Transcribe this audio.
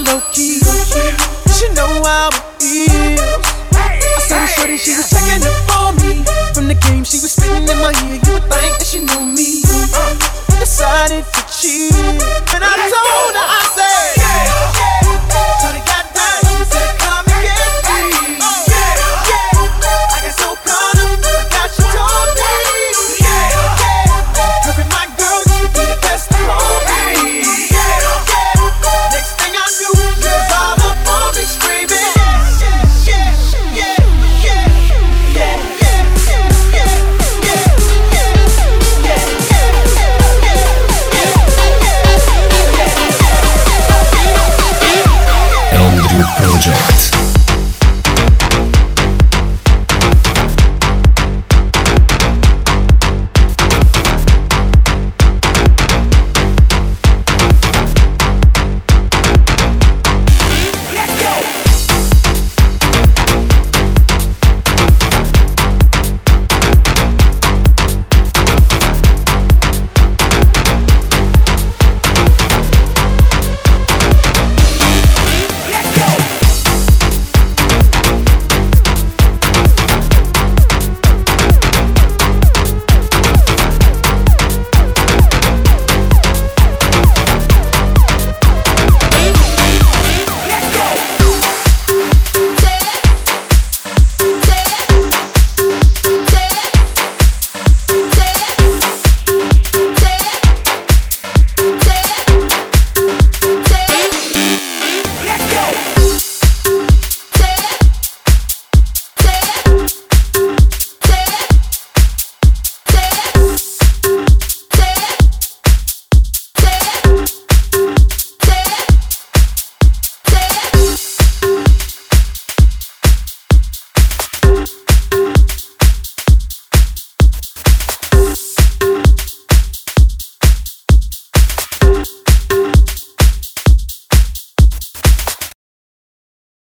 low key. She know how it feels. I saw the shorty, she was checking up on me. From the game, she was spitting in my ear. You would think that she knew me. Decided to cheat, and I told her